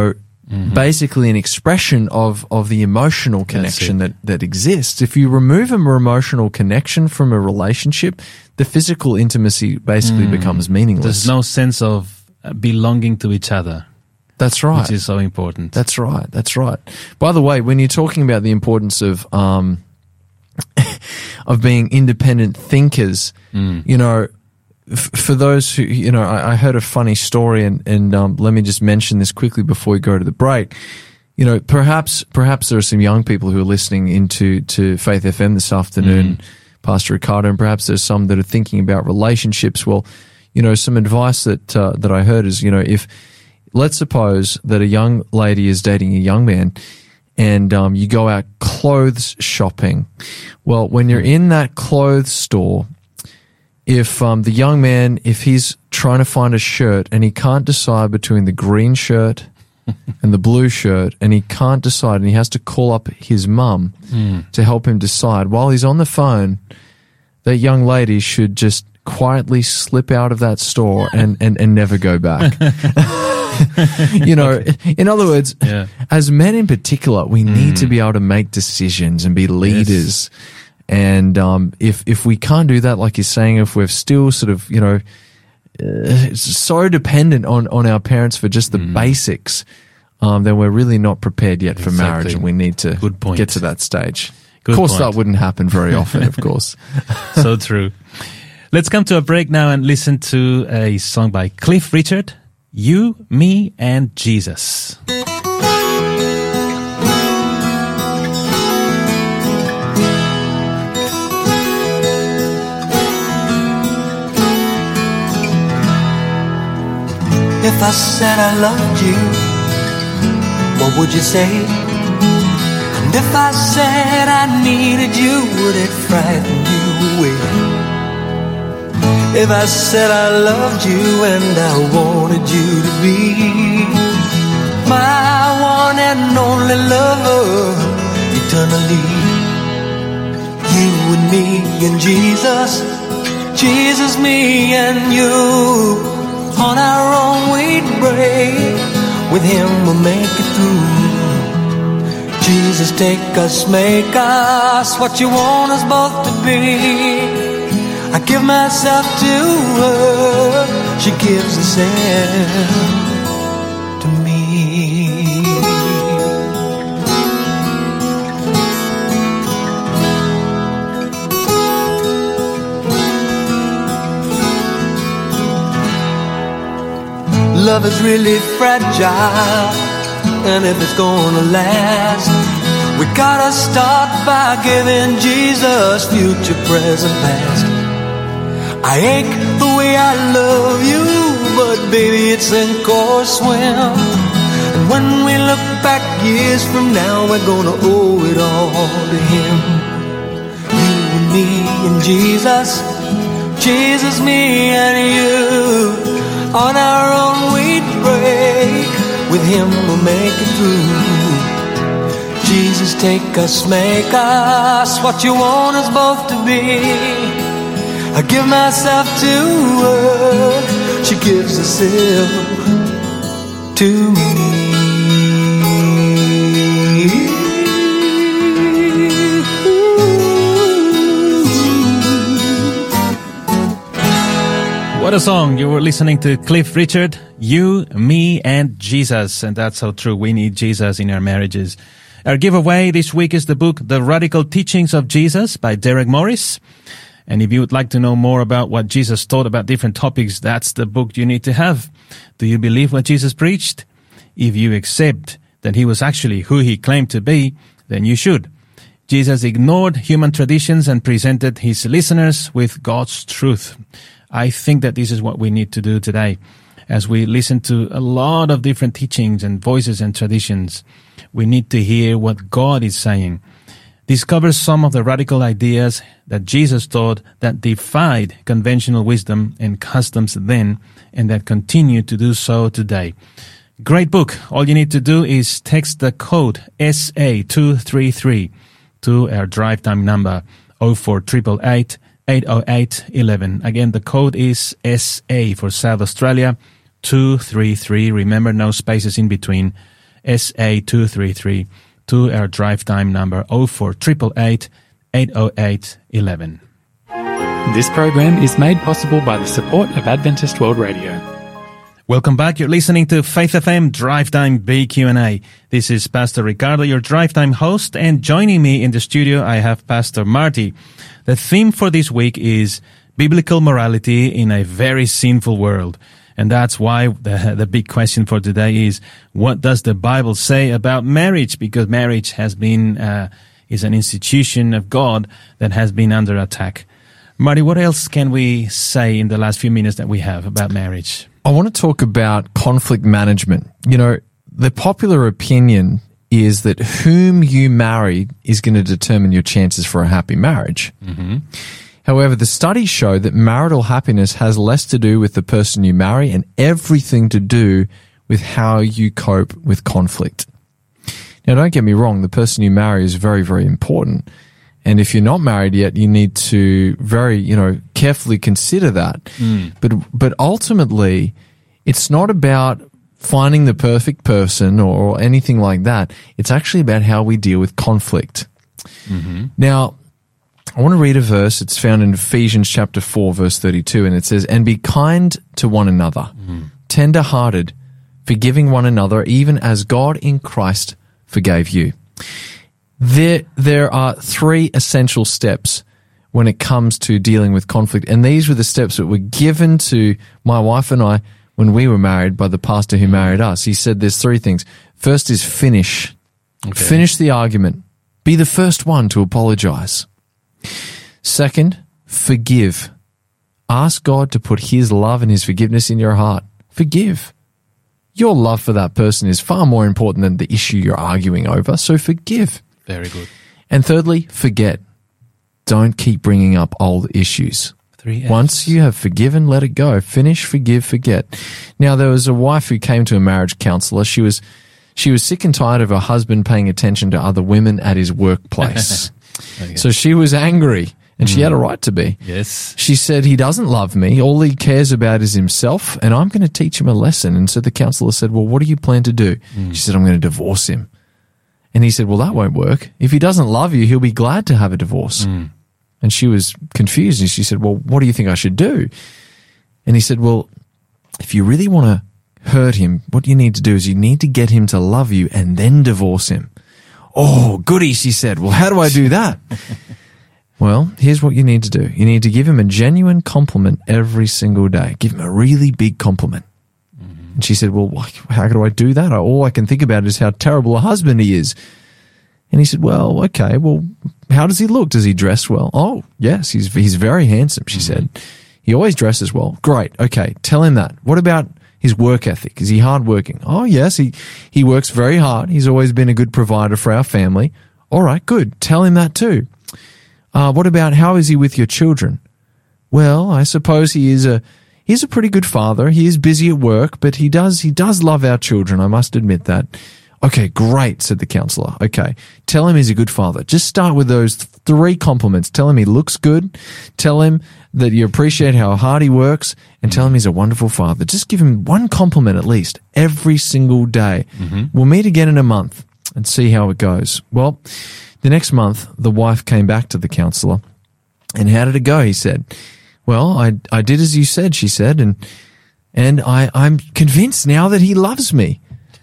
B: mm-hmm. basically an expression of, of the emotional connection that, that exists. If you remove an emotional connection from a relationship, the physical intimacy basically mm. becomes meaningless.
A: There's no sense of belonging to each other.
B: That's right.
A: Which is so important.
B: That's right. That's right. By the way, when you're talking about the importance of um, of being independent thinkers, mm. you know, f- for those who, you know, I, I heard a funny story, and, and um, let me just mention this quickly before we go to the break. You know, perhaps perhaps there are some young people who are listening into to Faith F M this afternoon, mm. Pastor Ricardo, and perhaps there's some that are thinking about relationships. Well, you know, some advice that uh, that I heard is, you know, if let's suppose that a young lady is dating a young man, and um, you go out clothes shopping. Well, when you're in that clothes store, if um, the young man, if he's trying to find a shirt and he can't decide between the green shirt and the blue shirt, and he can't decide, and he has to call up his mum mm. to help him decide, while he's on the phone, that young lady should just quietly slip out of that store and, and, and never go back. You know, in other words, yeah. as men in particular, we mm. need to be able to make decisions and be leaders. Yes. And um, if if we can't do that, like you're saying, if we're still sort of, you know, uh, so dependent on, on our parents for just the mm. basics, um, then we're really not prepared yet for exactly. marriage, and we need to get to that stage. Good of course, point. That wouldn't happen very often, of course.
A: So true. Let's come to a break now and listen to a song by Cliff Richard, You, Me, and Jesus.
D: If I said I loved you, what would you say? And if I said I needed you, would it frighten you away? If I said I loved you and I wanted you to be my one and only lover eternally, you and me and Jesus, Jesus, me and you, on our own we'd break, with Him we'll make it through. Jesus, take us, make us what you want us both to be. I give myself to her, she gives herself to me. Love is really fragile, and if it's gonna last, we gotta start by giving Jesus future, present, past. I ache the way I love you, but baby, it's sink or swim. And when we look back years from now, we're gonna owe it all to Him. You and me and Jesus, Jesus, me and you, on our own we'd break, with Him we'll make it through. Jesus, take us, make us what you want us both to be. I give myself to her, she gives herself to me.
A: What a song. You were listening to Cliff Richard, You, Me, and Jesus. And that's so true. We need Jesus in our marriages. Our giveaway this week is the book, The Radical Teachings of Jesus by Derek Morris. And if you would like to know more about what Jesus taught about different topics, that's the book you need to have. Do you believe what Jesus preached? If you accept that He was actually who He claimed to be, then you should. Jesus ignored human traditions and presented His listeners with God's truth. I think that this is what we need to do today. As we listen to a lot of different teachings and voices and traditions, we need to hear what God is saying. Discover some of the radical ideas that Jesus taught that defied conventional wisdom and customs then, and that continue to do so today. Great book. All you need to do is text the code S A two three three to our drive time number oh four eight eight eight, eight oh eight, eleven. Again, the code is S A for South Australia, two three three. Remember, no spaces in between. S A two three three, to our drive time number oh four eight eight eight, eight oh eight, eleven.
E: This program is made possible by the support of Adventist World Radio.
A: Welcome back. You're listening to Faith F M Drive Time B Q and A. This is Pastor Ricardo, your Drive Time host, and joining me in the studio, I have Pastor Marty. The theme for this week is biblical morality in a very sinful world. And that's why the, the big question for today is, what does the Bible say about marriage? Because marriage has been, uh, is an institution of God that has been under attack. Marty, what else can we say in the last few minutes that we have about marriage?
B: I want to talk about conflict management. You know, the popular opinion is that whom you marry is going to determine your chances for a happy marriage.
A: Mm-hmm.
B: However, the studies show that marital happiness has less to do with the person you marry and everything to do with how you cope with conflict. Now, don't get me wrong, the person you marry is very, very important. And if you're not married yet, you need to very, you know, carefully consider that.
A: Mm.
B: But, but ultimately, it's not about finding the perfect person or anything like that. It's actually about how we deal with conflict.
A: Mm-hmm.
B: Now, I want to read a verse. It's found in Ephesians chapter four, verse thirty-two, and it says, "And be kind to one another,
A: mm-hmm.
B: tender-hearted, forgiving one another, even as God in Christ forgave you." There, there are three essential steps when it comes to dealing with conflict, and these were the steps that were given to my wife and I when we were married by the pastor who married us. He said there's three things. First is finish.
A: Okay.
B: Finish the argument. Be the first one to apologize. Second, forgive. Ask God to put His love and His forgiveness in your heart. Forgive. Your love for that person is far more important than the issue you're arguing over, so forgive.
A: Very good.
B: And thirdly, forget. Don't keep bringing up old issues.
A: Three F's.
B: Once you have forgiven, let it go. Finish, forgive, forget. Now, there was a wife who came to a marriage counselor. She was she was sick and tired of her husband paying attention to other women at his workplace.
A: Okay.
B: So she was angry, and she had a right to be.
A: Yes.
B: She said, "He doesn't love me. All he cares about is himself, and I'm going to teach him a lesson." And so the counselor said, "Well, what do you plan to do?" She said, "I'm going to divorce him." And he said, "Well, that won't work. If he doesn't love you, he'll be glad to have a divorce."
A: Mm.
B: And she was confused, and she said, "Well, what do you think I should do?" And he said, "Well, if you really want to hurt him, what you need to do is you need to get him to love you and then divorce him." "Oh, goody," she said. "Well, how do I do that?" "Well, here's what you need to do. You need to give him a genuine compliment every single day. Give him a really big compliment." Mm-hmm. And she said, "Well, how do I do that? All I can think about is how terrible a husband he is." And he said, "Well, okay, well, how does he look? Does he dress well?" "Oh, yes, he's he's very handsome," she mm-hmm. said. "He always dresses well." "Great, okay, tell him that. What about his work ethic? Is he hardworking?" "Oh, yes, he, he works very hard. He's always been a good provider for our family." "All right, good. Tell him that too." Uh, what about how is he with your children?" "Well, I suppose he is a he's a pretty good father. He is busy at work, but he does he does love our children. I must admit that." "Okay, great," said the counselor. "Okay, tell him he's a good father. Just start with those th- three compliments. Tell him he looks good. Tell him that you appreciate how hard he works, and tell him he's a wonderful father. Just give him one compliment at least every single day.
A: Mm-hmm.
B: We'll meet again in a month and see how it goes." Well, the next month, the wife came back to the counselor. "And how did it go?" he said. "Well, I I did as you said," she said, and and I, I'm convinced now that he loves me.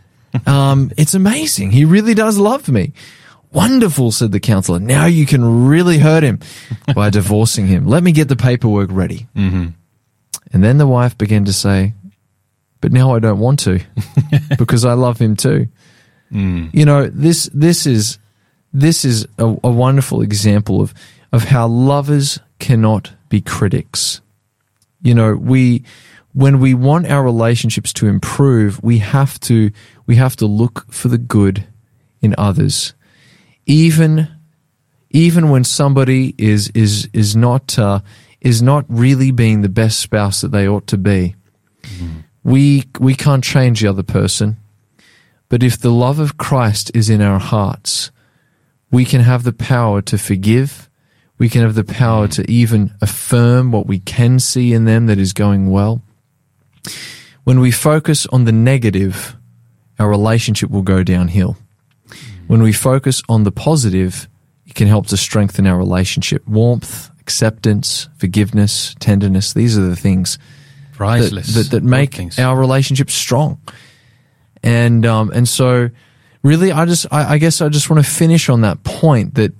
B: um, it's amazing. He really does love me." "Wonderful," said the counselor. "Now you can really hurt him by divorcing him. Let me get the paperwork ready."
A: Mm-hmm.
B: And then the wife began to say, "But now I don't want to because I love him too."
A: Mm.
B: You know, this this is this is a, a wonderful example of of how lovers cannot be critics. You know, we when we want our relationships to improve, we have to we have to look for the good in others, even even when somebody is is is not uh, is not really being the best spouse that they ought to be. Mm. We we can't change the other person, but if the love of Christ is in our hearts, we can have the power to forgive. We can have the power to even affirm what we can see in them that is going well. When we focus on the negative our relationship will go downhill. When we focus on the positive, it can help to strengthen our relationship. Warmth, acceptance, forgiveness, tenderness, these are the things
A: Priceless.
B: that, that, that make
A: things.
B: our relationship strong. And um, and so really I just I, I guess I just want to finish on that point that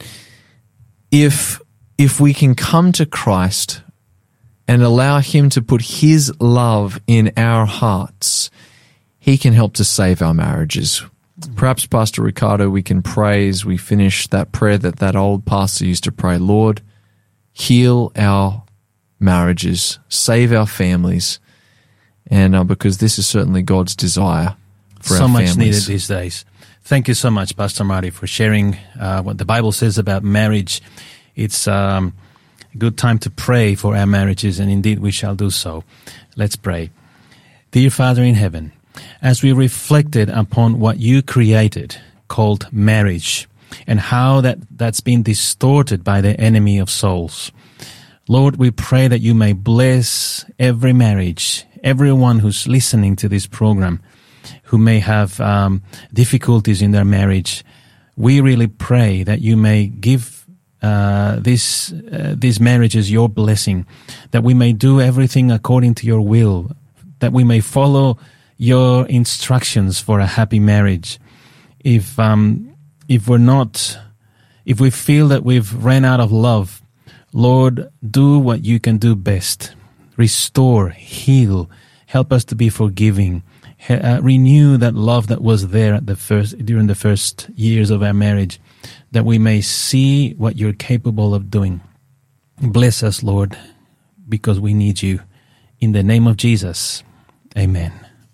B: if if we can come to Christ and allow him to put his love in our hearts, he can help to save our marriages. Perhaps, Pastor Ricardo, we can pray as we finish that prayer that that old pastor used to pray, Lord, heal our marriages, save our families, and uh, because this is certainly God's desire for
A: so
B: our
A: much
B: families.
A: needed these days. Thank you so much, Pastor Marty, for sharing uh, what the Bible says about marriage. It's um, a good time to pray for our marriages, and indeed we shall do so. Let's pray. Dear Father in heaven, as we reflected upon what you created, called marriage, and how that, that's been distorted by the enemy of souls, Lord, we pray that you may bless every marriage, everyone who's listening to this program, who may have um, difficulties in their marriage. We really pray that you may give uh, this, uh, these marriages your blessing, that we may do everything according to your will, that we may follow your instructions for a happy marriage. If um, if we're not, if we feel that we've ran out of love, Lord, do what you can do best. Restore, heal, help us to be forgiving, he, uh, renew that love that was there at the first during the first years of our marriage, that we may see what you're capable of doing. Bless us, Lord, because we need you. In the name of Jesus, amen.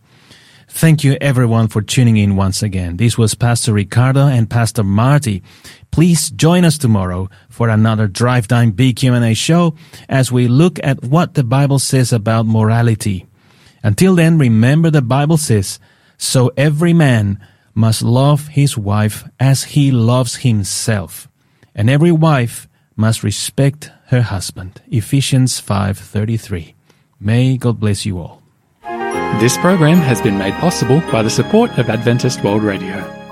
A: Thank you, everyone, for tuning in once again. This was Pastor Ricardo and Pastor Marty. Please join us tomorrow for another Drive Time B Q and A show as we look at what the Bible says about morality. Until then, remember the Bible says, so every man must love his wife as he loves himself, and every wife must respect her husband. Ephesians five thirty-three. May God bless you all.
E: This program has been made possible by the support of Adventist World Radio.